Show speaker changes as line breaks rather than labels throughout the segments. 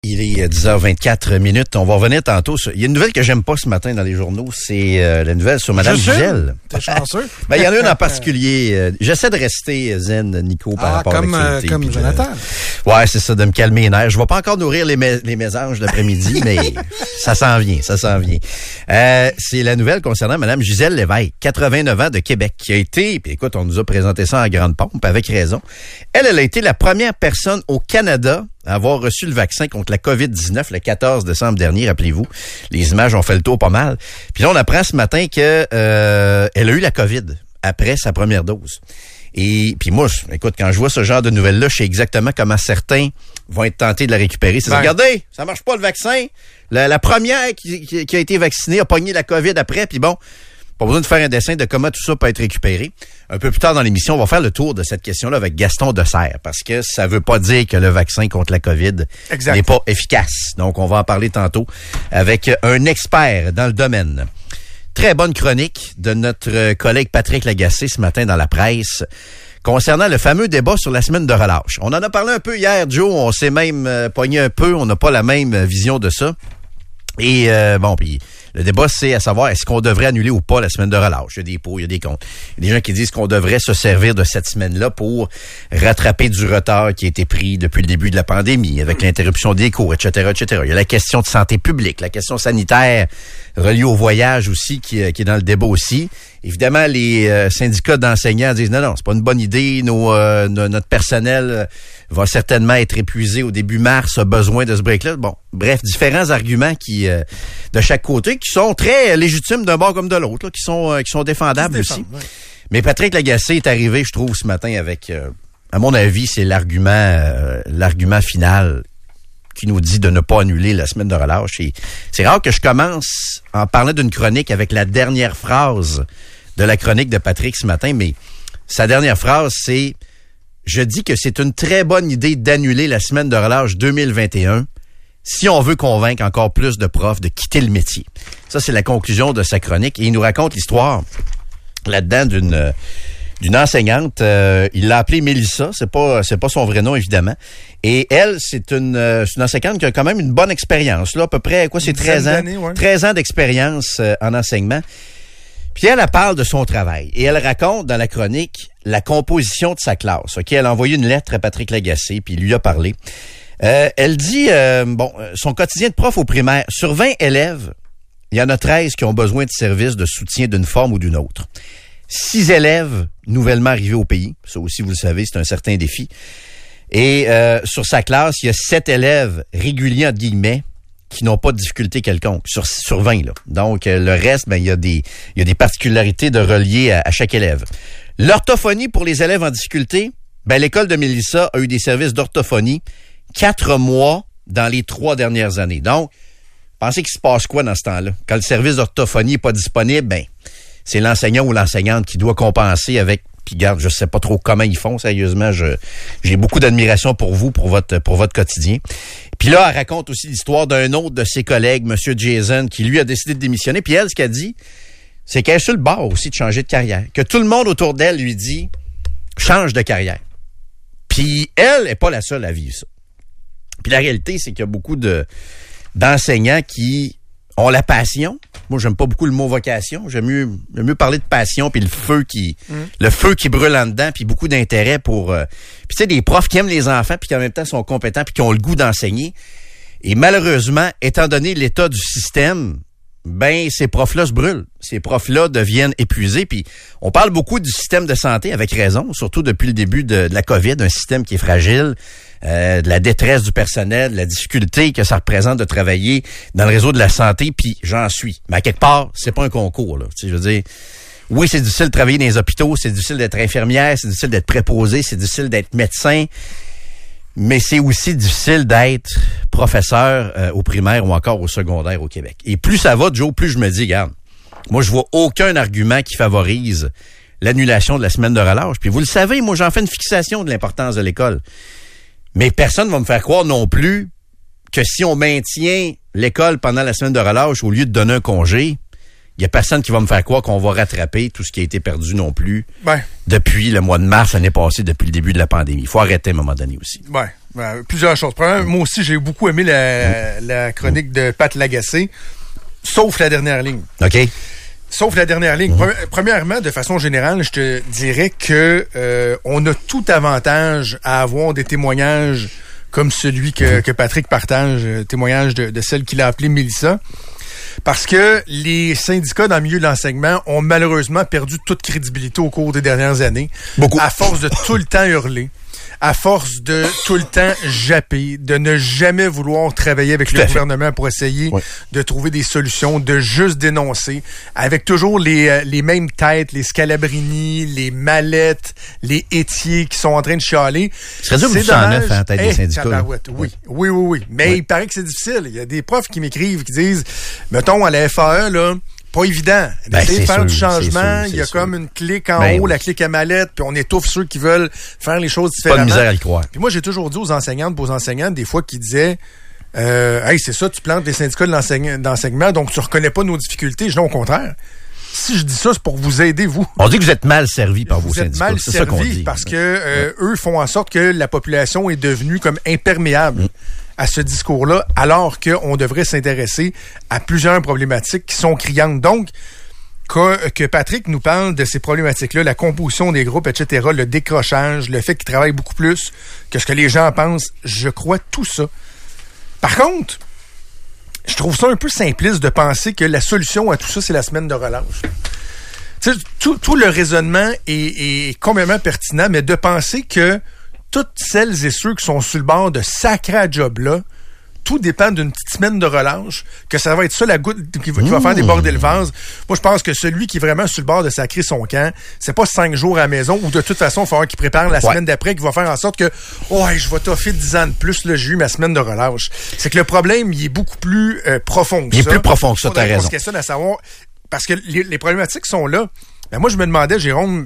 Il est 10h24. On va revenir tantôt. Il y a une nouvelle que j'aime pas ce matin dans les journaux. C'est la nouvelle sur Mme Gisèle.
T'es chanceux.
Ben, il y en a une en particulier. J'essaie de rester zen, Nico, par rapport à l'actualité.
Comme Jonathan.
Ouais, c'est ça, de me calmer les nerfs. Je vais pas encore nourrir les mésanges l'après-midi, mais ça s'en vient. C'est la nouvelle concernant Mme Gisèle Lévesque, 89 ans de Québec, qui a été, puis écoute, on nous a présenté ça en grande pompe, avec raison. Elle a été la première personne au Canada à avoir reçu le vaccin contre la COVID-19 le 14 décembre dernier, rappelez-vous. Les images ont fait le tour pas mal. Puis là, on apprend ce matin que elle a eu la COVID après sa première dose. Et puis moi, écoute, quand je vois ce genre de nouvelles-là, je sais exactement comment certains vont être tentés de la récupérer. C'est regardez, ça marche pas le vaccin. La première qui a été vaccinée a pogné la COVID après, puis bon, pas besoin de faire un dessin de comment tout ça peut être récupéré. Un peu plus tard dans l'émission, on va faire le tour de cette question-là avec Gaston Desserre, parce que ça veut pas dire que le vaccin contre la COVID n'est pas efficace. Donc, on va en parler tantôt avec un expert dans le domaine. Très bonne chronique de notre collègue Patrick Lagacé ce matin dans la presse concernant le fameux débat sur la semaine de relâche. On en a parlé un peu hier, Joe. On s'est même pogné un peu. On n'a pas la même vision de ça. Et bon, puis le débat, c'est à savoir, est-ce qu'on devrait annuler ou pas la semaine de relâche? Il y a des pour, il y a des contre. Il y a des gens qui disent qu'on devrait se servir de cette semaine-là pour rattraper du retard qui a été pris depuis le début de la pandémie, avec l'interruption des cours, etc., etc. Il y a la question de santé publique, la question sanitaire reliée au voyage aussi, qui est dans le débat aussi. Évidemment, les syndicats d'enseignants disent non, c'est pas une bonne idée. Notre personnel va certainement être épuisé au début mars, a besoin de ce break-là. Bon, bref, différents arguments qui de chaque côté qui sont très légitimes d'un bord comme de l'autre, là, qui sont défendables aussi. Ouais. Mais Patrick Lagacé est arrivé, je trouve, ce matin avec, à mon avis, c'est l'argument final qui nous dit de ne pas annuler la semaine de relâche. Et c'est rare que je commence en parlant d'une chronique avec la dernière phrase de la chronique de Patrick ce matin, mais sa dernière phrase, c'est « Je dis que c'est une très bonne idée d'annuler la semaine de relâche 2021 si on veut convaincre encore plus de profs de quitter le métier. » Ça, c'est la conclusion de sa chronique. Et il nous raconte l'histoire là-dedans d'une enseignante. Il l'a appelée Mélissa. C'est pas son vrai nom, évidemment. Et elle, c'est une enseignante qui a quand même une bonne expérience. Là, à peu près, c'est 13 ans. Ouais. 13 ans d'expérience en enseignement. Puis elle parle de son travail. Et elle raconte dans la chronique la composition de sa classe. OK? Elle a envoyé une lettre à Patrick Lagacé, puis il lui a parlé. Elle dit, son quotidien de prof au primaire, sur 20 élèves, il y en a 13 qui ont besoin de services de soutien d'une forme ou d'une autre. 6 élèves nouvellement arrivés au pays. Ça aussi, vous le savez, c'est un certain défi. Et sur sa classe, il y a 7 élèves réguliers, entre guillemets, qui n'ont pas de difficulté quelconque, sur 20. Là. Donc, le reste, il y a des particularités de relier à chaque élève. L'orthophonie pour les élèves en difficulté, l'école de Mélissa a eu des services d'orthophonie 4 mois dans les 3 dernières années. Donc, pensez qu'il se passe quoi dans ce temps-là? Quand le service d'orthophonie n'est pas disponible, c'est l'enseignant ou l'enseignante qui doit compenser avec. Puis garde, je sais pas trop comment ils font, sérieusement. J'ai beaucoup d'admiration pour vous, pour votre quotidien. Puis là, elle raconte aussi l'histoire d'un autre de ses collègues, M. Jason, qui lui a décidé de démissionner. Puis elle, ce qu'elle dit, c'est qu'elle est sur le bord aussi de changer de carrière. Que tout le monde autour d'elle lui dit, change de carrière. Puis elle n'est pas la seule à vivre ça. Puis la réalité, c'est qu'il y a beaucoup d'enseignants qui ont la passion. Moi, j'aime pas beaucoup le mot vocation. J'aime mieux parler de passion puis le feu qui brûle en dedans puis beaucoup d'intérêt pour puis tu sais des profs qui aiment les enfants puis qui en même temps sont compétents puis qui ont le goût d'enseigner. Et malheureusement, étant donné l'état du système, ces profs-là se brûlent. Ces profs-là deviennent épuisés puis on parle beaucoup du système de santé avec raison, surtout depuis le début de la COVID, un système qui est fragile. De la détresse du personnel, de la difficulté que ça représente de travailler dans le réseau de la santé, puis j'en suis. Mais à quelque part, c'est pas un concours, là. Tu sais, je veux dire, oui, c'est difficile de travailler dans les hôpitaux, c'est difficile d'être infirmière, c'est difficile d'être préposé, c'est difficile d'être médecin, mais c'est aussi difficile d'être professeur au primaire ou encore au secondaire au Québec. Et plus ça va, Joe, plus je me dis, regarde, moi, je vois aucun argument qui favorise l'annulation de la semaine de relâche. Puis vous le savez, moi, j'en fais une fixation de l'importance de l'école. Mais personne ne va me faire croire non plus que si on maintient l'école pendant la semaine de relâche au lieu de donner un congé, il y a personne qui va me faire croire qu'on va rattraper tout ce qui a été perdu non plus depuis le mois de mars l'année passée, depuis le début de la pandémie. Il faut arrêter à un moment donné aussi.
Plusieurs choses. Premièrement, moi aussi, j'ai beaucoup aimé la chronique de Pat Lagacé, sauf la dernière ligne.
OK.
Sauf la dernière ligne. Premièrement, de façon générale, je te dirais que on a tout avantage à avoir des témoignages comme celui que Patrick partage, témoignage de celle qu'il a appelée Mélissa. Parce que les syndicats dans le milieu de l'enseignement ont malheureusement perdu toute crédibilité au cours des dernières années.
Beaucoup.
À force de tout le temps hurler, à force de tout le temps japper, de ne jamais vouloir travailler avec le gouvernement pour essayer de trouver des solutions, de juste dénoncer, avec toujours les mêmes têtes, les Scalabrini, les Mallettes, les Étier qui sont en train de chialer.
Ce serait dur pour 109 en tête des syndicats.
Oui. Mais il paraît que c'est difficile. Il y a des profs qui m'écrivent, qui disent, mettons, à la FAE, là, pas évident. D'essayer de faire du changement, il y a comme une clique en haut, la clique à mallette, puis on étouffe ceux qui veulent faire les choses différemment.
Pas de misère à le croire.
Puis moi, j'ai toujours dit aux enseignantes, des fois, qui disaient hey, c'est ça, tu plantes les syndicats d'enseignement, donc tu reconnais pas nos difficultés. Je dis non, au contraire. Si je dis ça, c'est pour vous aider, vous.
On dit que vous êtes mal servi par vos syndicats.
Vous êtes mal
c'est ça qu'on
servi
dit.
parce que eux font en sorte que la population est devenue comme imperméable à ce discours-là, alors qu'on devrait s'intéresser à plusieurs problématiques qui sont criantes. Donc, que Patrick nous parle de ces problématiques-là, la composition des groupes, etc., le décrochage, le fait qu'il travaille beaucoup plus que ce que les gens pensent, je crois tout ça. Par contre, je trouve ça un peu simpliste de penser que la solution à tout ça, c'est la semaine de relâche. Tu sais, tout le raisonnement est complètement pertinent, mais de penser que toutes celles et ceux qui sont sur le bord de sacré à job-là, tout dépend d'une petite semaine de relâche, que ça va être ça la goutte qui va faire déborder le vase. Moi, je pense que celui qui est vraiment sur le bord de sacrer son camp, c'est pas 5 jours à la maison ou de toute façon, il va falloir qu'il prépare la semaine d'après, qui va faire en sorte que je vais toffer 10 ans de plus, là, j'ai eu ma semaine de relâche. C'est que le problème, il est beaucoup plus profond que ça.
Il est plus profond que ça, t'as raison.
On se questionne à savoir, parce que les problématiques sont là. Ben, moi, je me demandais, Jérôme,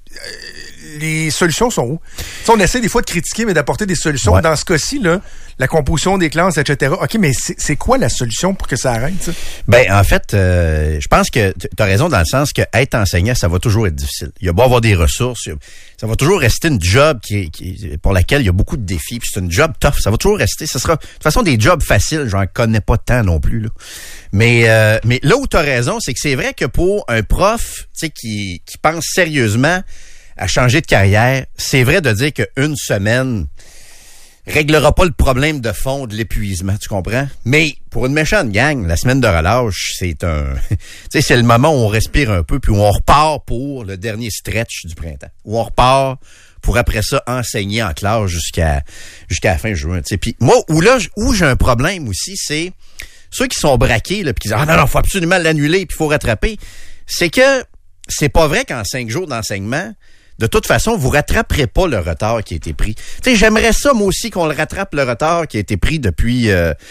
les solutions sont où? T'sais, on essaie des fois de critiquer, mais d'apporter des solutions. Ouais. Dans ce cas-ci, là, la composition des classes, etc. OK, mais c'est quoi la solution pour que ça arrête, ça?
Ben, en fait, je pense que t'as raison dans le sens que être enseignant, ça va toujours être difficile. Il y a beau avoir des ressources, ça va toujours rester une job pour laquelle il y a beaucoup de défis. Puis c'est une job tough, ça va toujours rester. Ça sera, de toute façon, des jobs faciles, j'en connais pas tant non plus, là. Mais là où t'as raison, c'est que c'est vrai que pour un prof, tu sais, qui pense sérieusement à changer de carrière, c'est vrai de dire qu'une semaine réglera pas le problème de fond de l'épuisement, tu comprends? Mais pour une méchante gang, la semaine de relâche, c'est tu sais, c'est le moment où on respire un peu puis où on repart pour le dernier stretch du printemps. Où on repart pour après ça enseigner en classe jusqu'à la fin juin, tu sais. Puis moi, où j'ai un problème aussi, c'est ceux qui sont braqués là puis qui disent non, faut absolument l'annuler puis faut rattraper. C'est que c'est pas vrai qu'en 5 jours d'enseignement, de toute façon, vous rattraperez pas le retard qui a été pris. Tu sais, j'aimerais ça, moi aussi, qu'on le rattrape, le retard qui a été pris depuis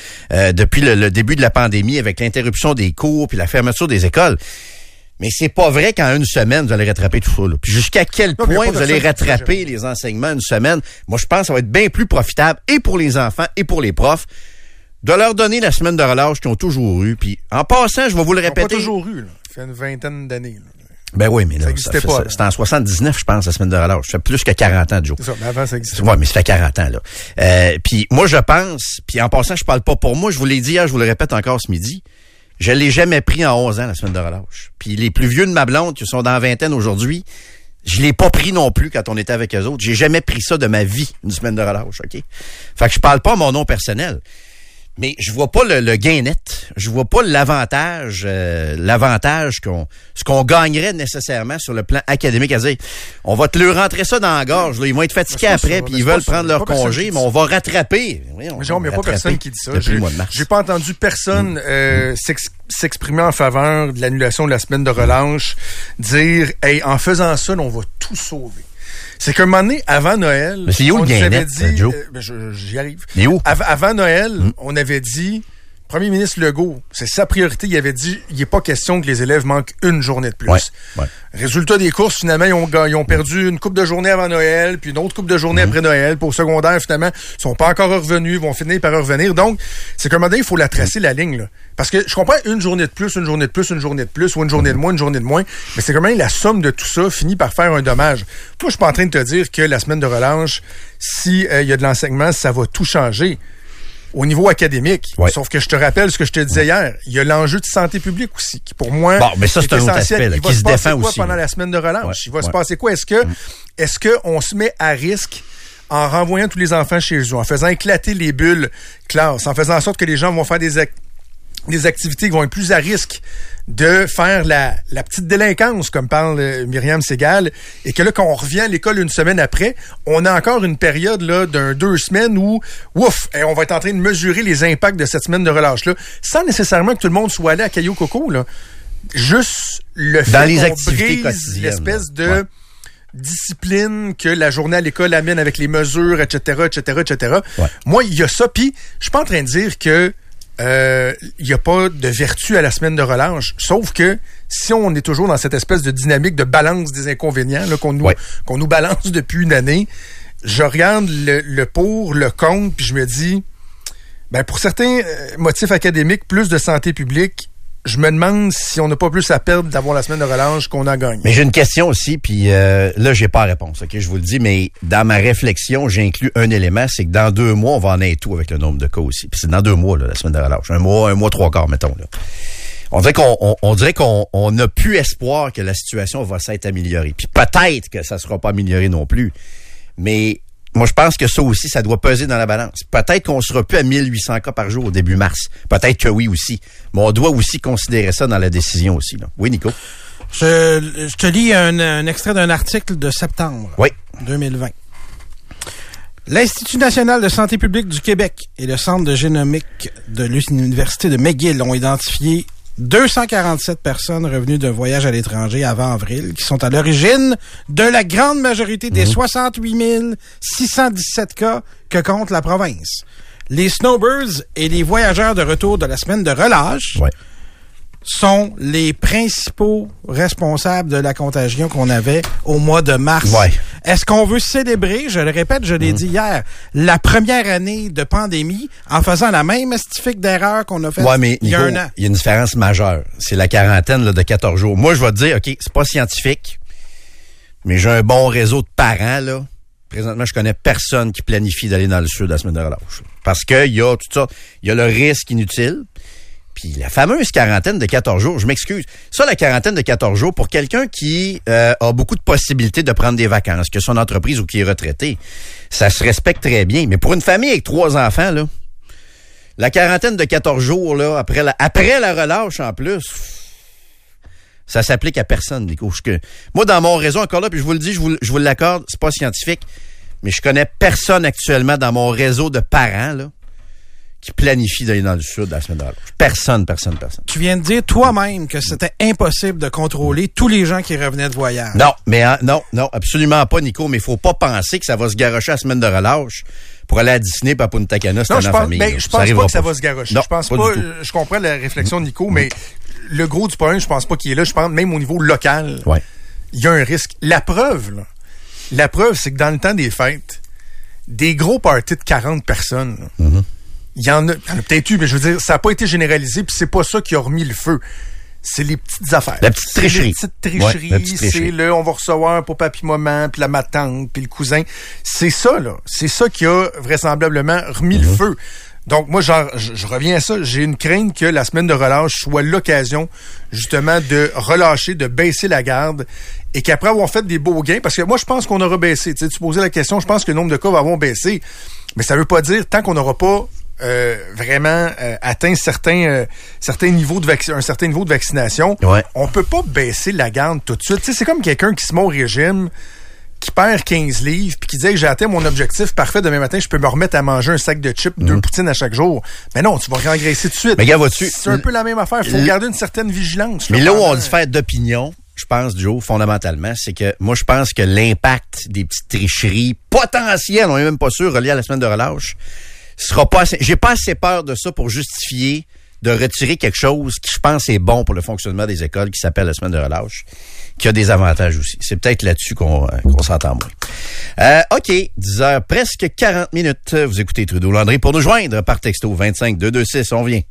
le début de la pandémie avec l'interruption des cours puis la fermeture des écoles. Mais c'est pas vrai qu'en une semaine, vous allez rattraper tout ça, là. Puis jusqu'à quel point vous allez rattraper les enseignements une semaine? Moi, je pense que ça va être bien plus profitable et pour les enfants et pour les profs de leur donner la semaine de relâche qu'ils ont toujours eu. Puis en passant, je vais vous le répéter.
Ils n'ont pas toujours eu, là. Ça fait une vingtaine d'années, là.
Ben oui, mais là, c'était en 79, je pense, la semaine de relâche. Ça fait plus que 40 ans, Joe.
C'est ça, mais avant, ça existait.
Ouais, mais ça fait 40 ans, là. Puis moi, je pense, puis en passant, je parle pas pour moi, je vous l'ai dit hier, je vous le répète encore ce midi, je l'ai jamais pris en 11 ans, la semaine de relâche. Puis les plus vieux de ma blonde, qui sont dans la vingtaine aujourd'hui, je l'ai pas pris non plus quand on était avec eux autres. J'ai jamais pris ça de ma vie, une semaine de relâche, OK? Fait que je parle pas à mon nom personnel. Mais je vois pas le gain net. Je vois pas l'avantage ce qu'on gagnerait nécessairement sur le plan académique à dire on va te leur rentrer ça dans la gorge. Là. Ils vont être fatigués après puis ils veulent prendre leur congé, mais on va rattraper.
Mais Jérôme, il n'y a pas personne qui dit ça. J'ai pas entendu personne s'exprimer en faveur de l'annulation de la semaine de relâche, dire hey, en faisant ça, on va tout sauver. C'est qu'un moment donné, avant Noël,
mais c'est où le gain net, Joe?
J'y arrive.
Mais où?
Avant Noël, on avait dit, premier ministre Legault, c'est sa priorité, il avait dit, il n'est pas question que les élèves manquent une journée de plus.
Ouais.
Résultat des courses, finalement, ils ont perdu une couple de journées avant Noël, puis une autre couple de journées après Noël. Puis au secondaire, finalement, ils sont pas encore revenus, vont finir par revenir. Donc, c'est comme un moment, il faut la tracer, la ligne, là. Parce que je comprends une journée de plus, une journée de plus, une journée de plus, ou une journée de moins, une journée de moins. Mais c'est comme la somme de tout ça finit par faire un dommage. Toi, je suis pas en train de te dire que la semaine de relâche, si il y a de l'enseignement, ça va tout changer au niveau académique.
Ouais.
Sauf que je te rappelle ce que je te disais hier. Il y a l'enjeu de santé publique aussi, qui pour moi,
mais ça, c'est un autre aspect, là, qui se défend aussi.
Pendant la semaine de relâche? Il va se passer quoi? Est-ce que on se met à risque en renvoyant tous les enfants chez eux, en faisant éclater les bulles classes, en faisant en sorte que les gens vont faire des activités qui vont être plus à risque de faire la petite délinquance, comme parle Myriam Segal, et que là, quand on revient à l'école une semaine après, on a encore une période là d'un 2 semaines où, on va être en train de mesurer les impacts de cette semaine de relâche-là, sans nécessairement que tout le monde soit allé à Caillou Coco, là. Juste le fait
dans les
qu'on
activités
brise
quotidiennes,
l'espèce de discipline que la journée à l'école amène avec les mesures, etc., etc., etc.
Ouais.
Moi, il y a ça, puis je suis pas en train de dire que il n'y a pas de vertu à la semaine de relâche. Sauf que si on est toujours dans cette espèce de dynamique de balance des inconvénients là, qu'on nous balance depuis une année, je regarde le pour, le contre, puis je me dis, pour certains motifs académiques, plus de santé publique, je me demande si on n'a pas plus à perdre d'avoir la semaine de relâche qu'on a gagné.
Mais j'ai une question aussi, puis là, j'ai pas la réponse, OK, je vous le dis, mais dans ma réflexion, j'inclus un élément, c'est que dans 2 mois, on va en être tout avec le nombre de cas aussi. Puis c'est dans 2 mois, là, la semaine de relâche. Un mois, 3 quarts, mettons, là. On dirait qu'on n'a plus espoir que la situation va s'être améliorée. Puis peut-être que ça sera pas amélioré non plus. Mais moi, je pense que ça aussi, ça doit peser dans la balance. Peut-être qu'on sera plus à 1800 cas par jour au début mars. Peut-être que oui aussi. Mais on doit aussi considérer ça dans la décision aussi, là. Oui, Nico?
Je te lis un extrait d'un article de septembre 2020. L'Institut national de santé publique du Québec et le Centre de génomique de l'Université de McGill ont identifié 247 personnes revenues d'un voyage à l'étranger avant avril qui sont à l'origine de la grande majorité des 68 617 cas que compte la province. Les snowbirds et les voyageurs de retour de la semaine de relâche sont les principaux responsables de la contagion qu'on avait au mois de mars. Est-ce qu'on veut célébrer, je le répète, je l'ai dit hier, la première année de pandémie en faisant la même estiffique d'erreur qu'on a faite il y a un an?
Il y a une différence majeure. C'est la quarantaine là, de 14 jours. Moi, je vais te dire, OK, c'est pas scientifique, mais j'ai un bon réseau de parents, là. Présentement, je connais personne qui planifie d'aller dans le sud la semaine de relâche. Parce que il y a tout ça. Il y a le risque inutile. Puis la fameuse quarantaine de 14 jours, je m'excuse. Ça, la quarantaine de 14 jours, pour quelqu'un qui a beaucoup de possibilités de prendre des vacances, que son entreprise ou qui est retraité, ça se respecte très bien. Mais pour une famille avec 3 enfants, là, la quarantaine de 14 jours, là, après la relâche en plus, ça s'applique à personne, Nico. Moi, dans mon réseau, encore là, puis je vous le dis, je vous l'accorde, c'est pas scientifique, mais je connais personne actuellement dans mon réseau de parents, là, qui planifie d'aller dans le sud la semaine de relâche. Personne.
Tu viens de dire toi-même que c'était impossible de contrôler tous les gens qui revenaient de voyage.
Non, mais non, absolument pas, Nico, mais il faut pas penser que ça va se garrocher la semaine de relâche pour aller à Disney et à Punta Cana, c'est en famille.
Je pense pas que ça va se garrocher. Je pense pas je comprends la réflexion de Nico, mais le gros du problème, je pense pas qu'il est là. Je pense même au niveau local, il y a un risque. La preuve, c'est que dans le temps des fêtes, des gros parties de 40 personnes, il y en a peut-être eu, mais je veux dire, ça n'a pas été généralisé, puis c'est pas ça qui a remis le feu. C'est les petites affaires.
La petite tricherie.
Les petites tricheries, c'est le on va recevoir pour papy maman, puis ma tante, puis le cousin. C'est ça, là. C'est ça qui a vraisemblablement remis le feu. Donc, moi, je reviens à ça. J'ai une crainte que la semaine de relâche soit l'occasion, justement, de relâcher, de baisser la garde, et qu'après avoir fait des beaux gains, parce que moi, je pense qu'on aura baissé. Tu sais, tu posais la question, je pense que le nombre de cas va avoir baissé. Mais ça veut pas dire, tant qu'on n'aura pas vraiment atteint un certain niveau de vaccination, on peut pas baisser la garde tout de suite. Tu sais, c'est comme quelqu'un qui se met au régime, qui perd 15 livres, puis qui dit que j'ai atteint mon objectif parfait, demain matin, je peux me remettre à manger un sac de chips, 2 poutines à chaque jour. Mais non, tu vas réengraisser tout de suite.
Mais gars, vois-tu,
c'est un peu la même affaire. Il faut garder une certaine vigilance.
Mais là où on diffère d'opinion, je pense, Joe, fondamentalement, c'est que moi, je pense que l'impact des petites tricheries potentielles, on n'est même pas sûr, reliées à la semaine de relâche, sera pas assez. J'ai pas assez peur de ça pour justifier de retirer quelque chose qui, je pense, est bon pour le fonctionnement des écoles, qui s'appelle la semaine de relâche, qui a des avantages aussi. C'est peut-être là-dessus qu'on s'entend moins. OK, 10h, presque 40 minutes. Vous écoutez Trudeau-Landry pour nous joindre par texto 25 226. On vient.